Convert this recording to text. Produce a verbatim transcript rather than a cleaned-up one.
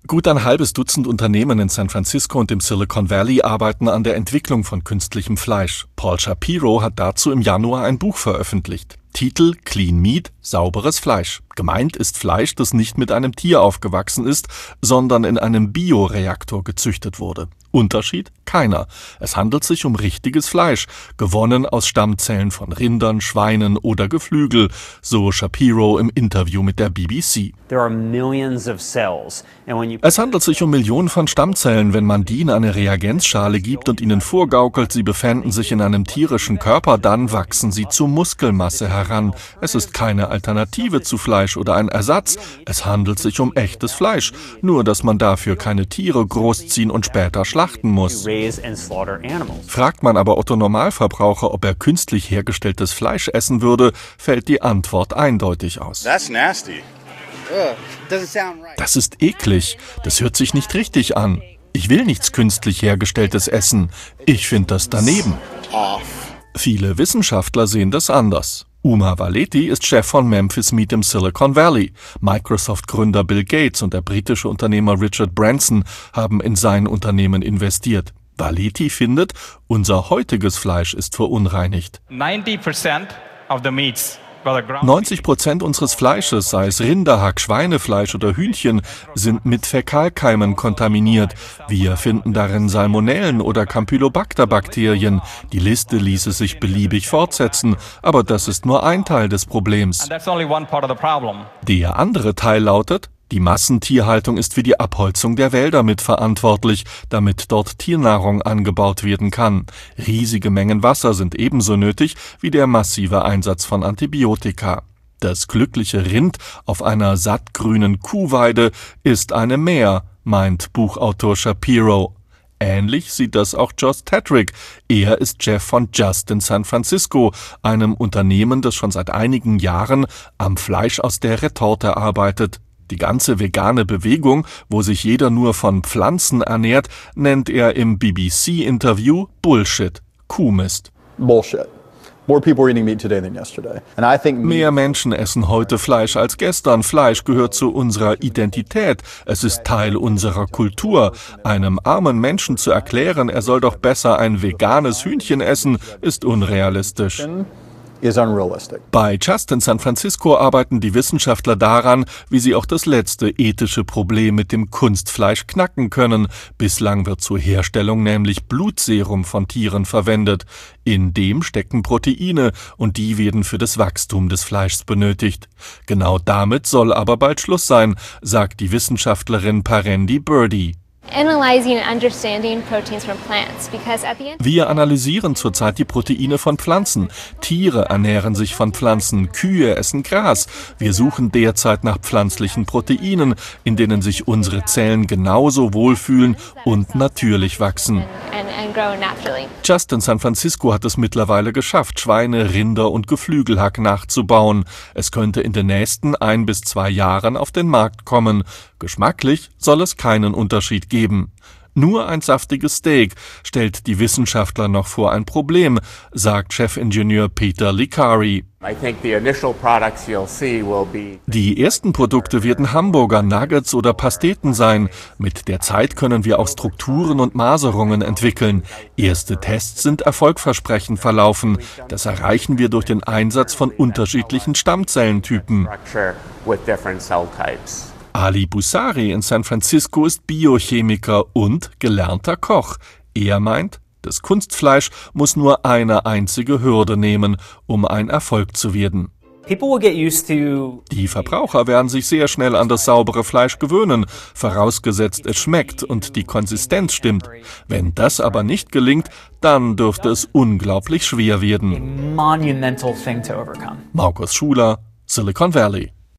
Gut ein halbes Dutzend Unternehmen in San Francisco und im Silicon Valley arbeiten an der Entwicklung von künstlichem Fleisch. Paul Shapiro hat dazu im Januar ein Buch veröffentlicht. Titel Clean Meat, sauberes Fleisch. Gemeint ist Fleisch, das nicht mit einem Tier aufgewachsen ist, sondern in einem Bioreaktor gezüchtet wurde. Unterschied? Keiner. Es handelt sich um richtiges Fleisch, gewonnen aus Stammzellen von Rindern, Schweinen oder Geflügel, so Shapiro im Interview mit der B B C. Es handelt sich um Millionen von Stammzellen. Wenn man die in eine Reagenzschale gibt und ihnen vorgaukelt, sie befänden sich in einem tierischen Körper, dann wachsen sie zu Muskelmasse heran. Es ist keine Alternative zu Fleisch oder ein Ersatz. Es handelt sich um echtes Fleisch, nur dass man dafür keine Tiere großziehen und später schlachten muss. Fragt man aber Otto Normalverbraucher, ob er künstlich hergestelltes Fleisch essen würde, fällt die Antwort eindeutig aus. Das ist eklig. Das hört sich nicht richtig an. Ich will nichts künstlich hergestelltes essen. Ich finde das daneben. Viele Wissenschaftler sehen das anders. Uma Valeti ist Chef von Memphis Meat im Silicon Valley. Microsoft-Gründer Bill Gates und der britische Unternehmer Richard Branson haben in sein Unternehmen investiert. Valeti findet, unser heutiges Fleisch ist verunreinigt. neunzig Prozent unseres Fleisches, sei es Rinderhack, Schweinefleisch oder Hühnchen, sind mit Fäkalkeimen kontaminiert. Wir finden darin Salmonellen oder Campylobacter-Bakterien. Die Liste ließe sich beliebig fortsetzen, aber das ist nur ein Teil des Problems. Der andere Teil lautet: Die Massentierhaltung ist für die Abholzung der Wälder mitverantwortlich, damit dort Tiernahrung angebaut werden kann. Riesige Mengen Wasser sind ebenso nötig wie der massive Einsatz von Antibiotika. Das glückliche Rind auf einer sattgrünen Kuhweide ist eine Mär, meint Buchautor Shapiro. Ähnlich sieht das auch Josh Tetrick. Er ist Chef von Just in San Francisco, einem Unternehmen, das schon seit einigen Jahren am Fleisch aus der Retorte arbeitet. Die ganze vegane Bewegung, wo sich jeder nur von Pflanzen ernährt, nennt er im B B C-Interview Bullshit, Kuhmist. Bullshit. More people are eating meat today than yesterday. And I think Mehr Menschen essen heute Fleisch als gestern. Fleisch gehört zu unserer Identität. Es ist Teil unserer Kultur. Einem armen Menschen zu erklären, er soll doch besser ein veganes Hühnchen essen, ist unrealistisch. is unrealistic. Bei Just in San Francisco arbeiten die Wissenschaftler daran, wie sie auch das letzte ethische Problem mit dem Kunstfleisch knacken können. Bislang wird zur Herstellung nämlich Blutserum von Tieren verwendet. In dem stecken Proteine und die werden für das Wachstum des Fleischs benötigt. Genau damit soll aber bald Schluss sein, sagt die Wissenschaftlerin Parendi Birdie. Wir analysieren zurzeit die Proteine von Pflanzen. Tiere ernähren sich von Pflanzen, Kühe essen Gras. Wir suchen derzeit nach pflanzlichen Proteinen, in denen sich unsere Zellen genauso wohlfühlen und natürlich wachsen. Just in San Francisco hat es mittlerweile geschafft, Schweine, Rinder und Geflügelhack nachzubauen. Es könnte in den nächsten ein bis zwei Jahren auf den Markt kommen. Geschmacklich soll es keinen Unterschied geben. Nur ein saftiges Steak stellt die Wissenschaftler noch vor ein Problem, sagt Chefingenieur Peter Licari. Die ersten Produkte werden Hamburger, Nuggets oder Pasteten sein. Mit der Zeit können wir auch Strukturen und Maserungen entwickeln. Erste Tests sind erfolgversprechend verlaufen. Das erreichen wir durch den Einsatz von unterschiedlichen Stammzellentypen. Ali Busari in San Francisco ist Biochemiker und gelernter Koch. Er meint, das Kunstfleisch muss nur eine einzige Hürde nehmen, um ein Erfolg zu werden. Die Verbraucher werden sich sehr schnell an das saubere Fleisch gewöhnen, vorausgesetzt es schmeckt und die Konsistenz stimmt. Wenn das aber nicht gelingt, dann dürfte es unglaublich schwer werden. Markus Schuler, Silicon Valley.